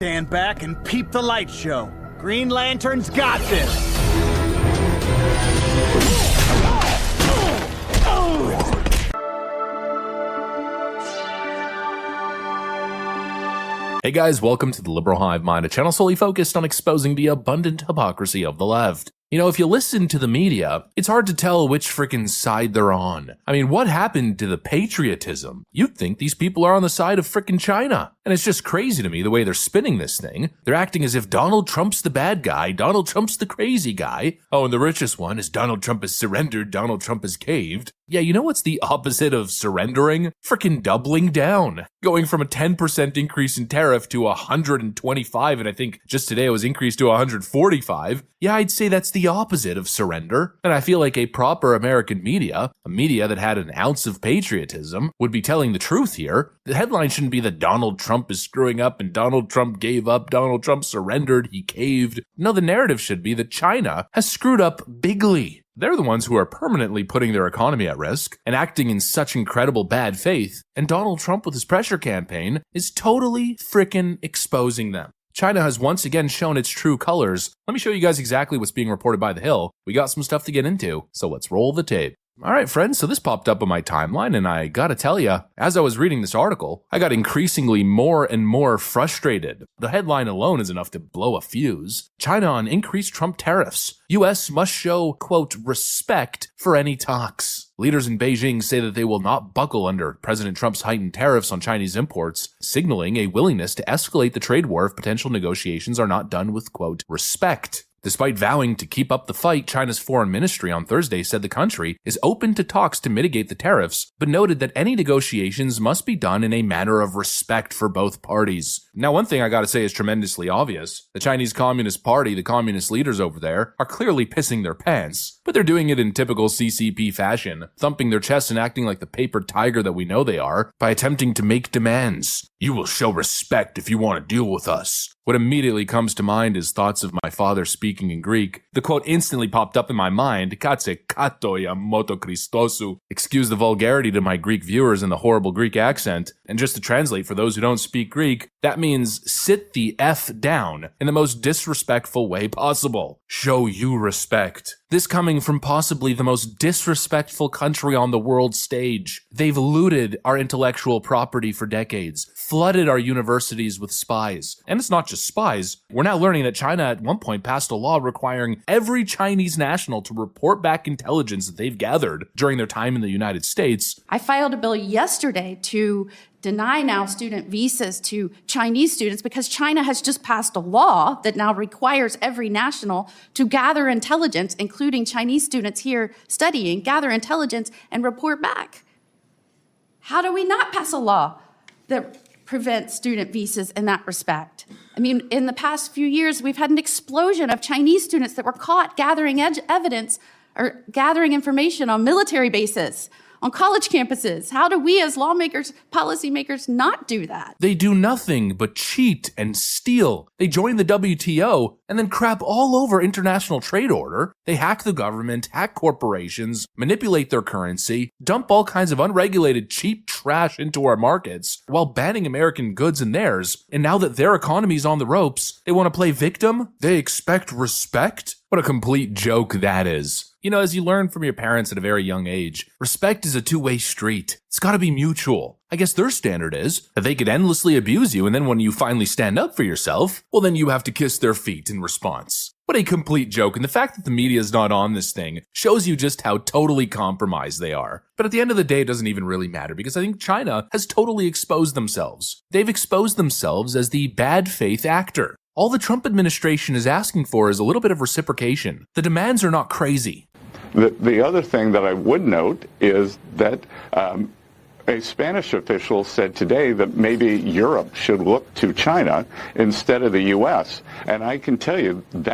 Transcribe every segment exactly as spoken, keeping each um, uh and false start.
Stand back and peep the light show. Green Lantern's got this. Hey guys, welcome to the Liberal Hive Mind, a channel solely focused on exposing the abundant hypocrisy of the left. You know, if you listen to the media, it's hard to tell which frickin' side they're on. I mean, what happened to the patriotism? You'd think these people are on the side of frickin' China. And it's just crazy to me the way they're spinning this thing. They're acting as if Donald Trump's the bad guy, Donald Trump's the crazy guy. Oh, and the richest one is Donald Trump has surrendered, Donald Trump has caved. Yeah, you know what's the opposite of surrendering? Frickin' doubling down. Going from a ten percent increase in tariff to one hundred twenty-five, and I think just today it was increased to one hundred forty-five. Yeah, I'd say that's the opposite of surrender. And I feel like a proper American media, a media that had an ounce of patriotism, would be telling the truth here. The headline shouldn't be that Donald Trump is screwing up and Donald Trump gave up, Donald Trump surrendered, he caved. No, the narrative should be that China has screwed up bigly. They're the ones who are permanently putting their economy at risk and acting in such incredible bad faith, and Donald Trump with his pressure campaign is totally frickin' exposing them. China has once again shown its true colors. Let me show you guys exactly what's being reported by The Hill. We got some stuff to get into, so let's roll the tape. Alright friends, so this popped up on my timeline, and I gotta tell ya, as I was reading this article, I got increasingly more and more frustrated. The headline alone is enough to blow a fuse. China on increased Trump tariffs. U S must show, quote, respect for any talks. Leaders in Beijing say that they will not buckle under President Trump's heightened tariffs on Chinese imports, signaling a willingness to escalate the trade war if potential negotiations are not done with, quote, respect. Despite vowing to keep up the fight, China's foreign ministry on Thursday said the country is open to talks to mitigate the tariffs, but noted that any negotiations must be done in a manner of respect for both parties. Now, one thing I gotta say is tremendously obvious. The Chinese Communist Party, the communist leaders over there, are clearly pissing their pants, but they're doing it in typical C C P fashion, thumping their chests and acting like the paper tiger that we know they are by attempting to make demands. You will show respect if you want to deal with us. What immediately comes to mind is thoughts of my father speaking in Greek. The quote instantly popped up in my mind, Katse katoia moto Christosu. Excuse the vulgarity to my Greek viewers and the horrible Greek accent. And just to translate for those who don't speak Greek, that means sit the F down in the most disrespectful way possible. Show you respect. This coming from possibly the most disrespectful country on the world stage. They've looted our intellectual property for decades, flooded our universities with spies. And it's not just spies. We're now learning that China at one point passed a law requiring every Chinese national to report back intelligence that they've gathered during their time in the United States. I filed a bill yesterday to deny now student visas to Chinese students because China has just passed a law that now requires every national to gather intelligence, including Chinese students here studying, gather intelligence and report back. How do we not pass a law that prevents student visas in that respect? I mean, in the past few years, we've had an explosion of Chinese students that were caught gathering ed- evidence or gathering information on military bases, on college campuses. How do we as lawmakers, policymakers not do that? They do nothing but cheat and steal. They join the W T O and then crap all over international trade order. They hack the government, hack corporations, manipulate their currency, dump all kinds of unregulated cheap trash into our markets while banning American goods and theirs. And now that their economy's on the ropes, they want to play victim? They expect respect? What a complete joke that is. You know, as you learn from your parents at a very young age, respect is a two-way street. It's gotta be mutual. I guess their standard is that they could endlessly abuse you, and then when you finally stand up for yourself, well then you have to kiss their feet in response. What a complete joke, and the fact that the media is not on this thing shows you just how totally compromised they are. But at the end of the day, it doesn't even really matter, because I think China has totally exposed themselves. They've exposed themselves as the bad faith actor. All the Trump administration is asking for is a little bit of reciprocation. The demands are not crazy. The, the other thing that I would note is that um, a Spanish official said today that maybe Europe should look to China instead of the U S. And I can tell you that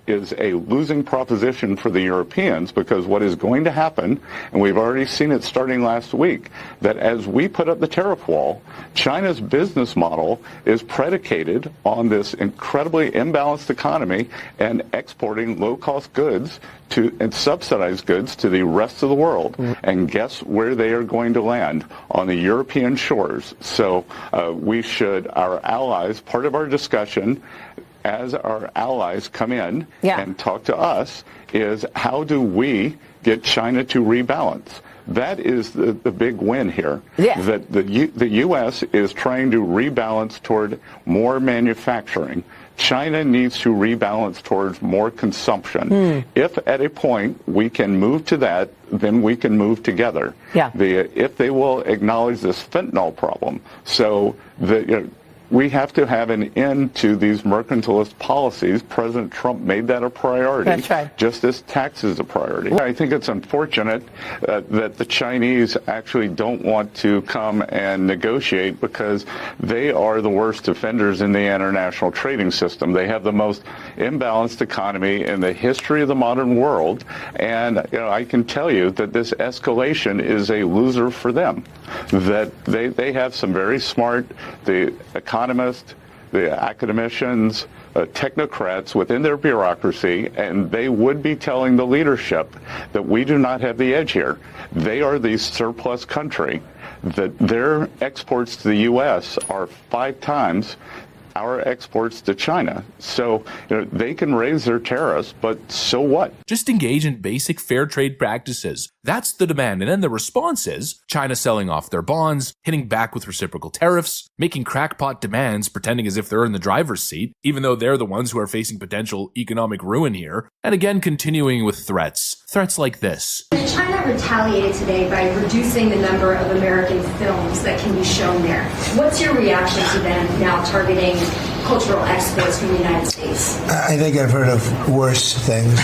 is a losing proposition for the Europeans, because what is going to happen, and we've already seen it starting last week, that as we put up the tariff wall, China's business model is predicated on this incredibly imbalanced economy and exporting low-cost goods to and subsidized goods to the rest of the world. Mm. And guess where they are going to land? On the European shores. So uh, we should, our allies, part of our discussion as our allies come in yeah. and talk to us is how do we get China to rebalance? That is the, the big win here. Yeah. That the U, the U S is trying to rebalance toward more manufacturing. China needs to rebalance towards more consumption. Mm. If at a point we can move to that, then we can move together. Yeah. The, if they will acknowledge this fentanyl problem. So the, you know, we have to have an end to these mercantilist policies. President Trump made that a priority. That's right. Just as tax is a priority. I think it's unfortunate uh, that the Chinese actually don't want to come and negotiate, because they are the worst offenders in the international trading system. They have the most imbalanced economy in the history of the modern world. And you know, I can tell you that this escalation is a loser for them. That they, they have some very smart, the economists, the academicians, uh, technocrats within their bureaucracy, and they would be telling the leadership that we do not have the edge here. They are the surplus country, that their exports to the U S are five times our exports to China. So you know, they can raise their tariffs, but so what? Just engage in basic fair trade practices. That's the demand. And then the response is China selling off their bonds, hitting back with reciprocal tariffs, making crackpot demands, pretending as if they're in the driver's seat, even though they're the ones who are facing potential economic ruin here. And again, continuing with threats. Threats like this. China retaliated today by reducing the number of American films that can be shown there. What's your reaction to them now targeting cultural exports from the United States? I think I've heard of worse things.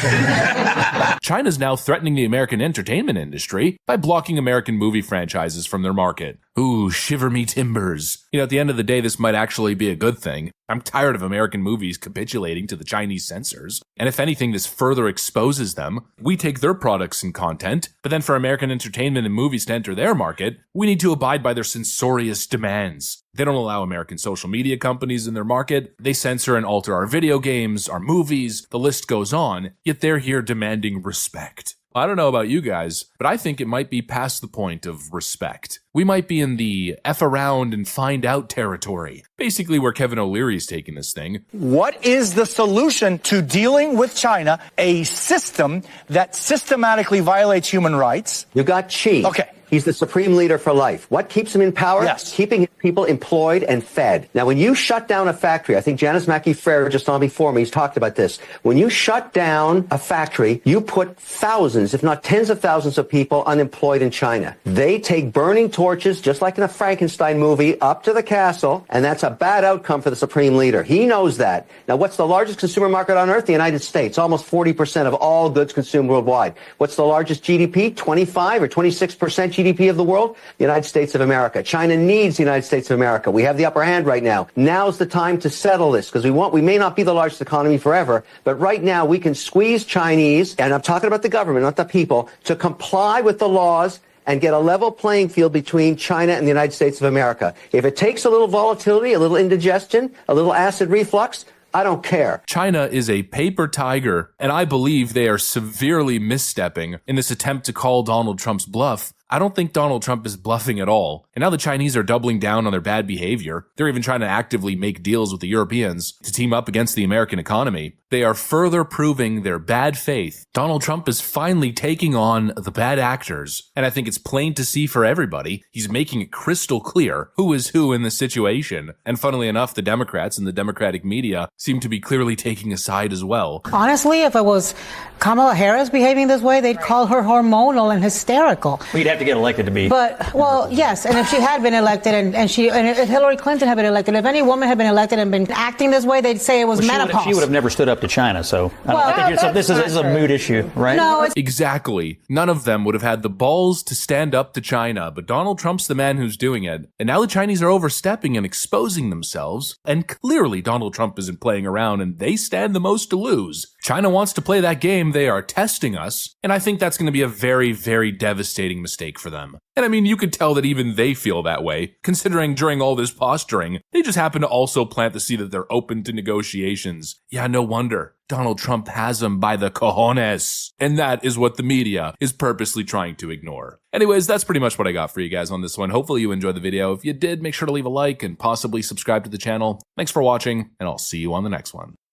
China's now threatening the American entertainment industry by blocking American movie franchises from their market. Ooh, shiver me timbers. You know, at the end of the day, this might actually be a good thing. I'm tired of American movies capitulating to the Chinese censors. And if anything, this further exposes them. We take their products and content, but then for American entertainment and movies to enter their market, we need to abide by their censorious demands. They don't allow American social media companies in their market. They censor and alter our video games, our movies, the list goes on, yet they're here demanding respect. I don't know about you guys, but I think it might be past the point of respect. We might be in the F around and find out territory. Basically where Kevin O'Leary's taking this thing. What is the solution to dealing with China, a system that systematically violates human rights? You got Xi. Okay. He's the supreme leader for life. What keeps him in power? Yes. Keeping people employed and fed. Now, when you shut down a factory, I think Janice Mackey-Frere just on before me, he's talked about this. When you shut down a factory, you put thousands, if not tens of thousands of people unemployed in China. They take burning torches, just like in a Frankenstein movie, up to the castle, and that's a bad outcome for the supreme leader. He knows that. Now, what's the largest consumer market on earth? The United States. Almost forty percent of all goods consumed worldwide. What's the largest G D P? twenty-five or twenty-six percent G D P of the world? The United States of America. China needs the United States of America. We have the upper hand right now. Now's the time to settle this, because we want, we may not be the largest economy forever, but right now we can squeeze Chinese, and I'm talking about the government, not the people, to comply with the laws and get a level playing field between China and the United States of America. If it takes a little volatility, a little indigestion, a little acid reflux, I don't care. China is a paper tiger, and I believe they are severely misstepping in this attempt to call Donald Trump's bluff. I don't think Donald Trump is bluffing at all. And now the Chinese are doubling down on their bad behavior. They're even trying to actively make deals with the Europeans to team up against the American economy. They are further proving their bad faith. Donald Trump is finally taking on the bad actors. And I think it's plain to see for everybody. He's making it crystal clear who is who in this situation. And funnily enough, the Democrats and the Democratic media seem to be clearly taking a side as well. Honestly, if it was Kamala Harris behaving this way, they'd call her hormonal and hysterical. We'd have to get elected to be. But, well, yes, and if she had been elected and, and she, and if Hillary Clinton had been elected, if any woman had been elected and been acting this way, they'd say it was well, she menopause. Would, she would have never stood up to China, so I, well, I think it's a, this, is, this is a mood issue, right? No, it's exactly. None of them would have had the balls to stand up to China, but Donald Trump's the man who's doing it. And now the Chinese are overstepping and exposing themselves, and clearly Donald Trump isn't playing around, and they stand the most to lose. China wants to play that game. They are testing us. And I think that's going to be a very, very devastating mistake for them. And I mean, you could tell that even they feel that way, considering during all this posturing, they just happen to also plant the seed that they're open to negotiations. Yeah, no wonder. Donald Trump has them by the cojones. And that is what the media is purposely trying to ignore. Anyways, that's pretty much what I got for you guys on this one. Hopefully you enjoyed the video. If you did, make sure to leave a like and possibly subscribe to the channel. Thanks for watching, and I'll see you on the next one.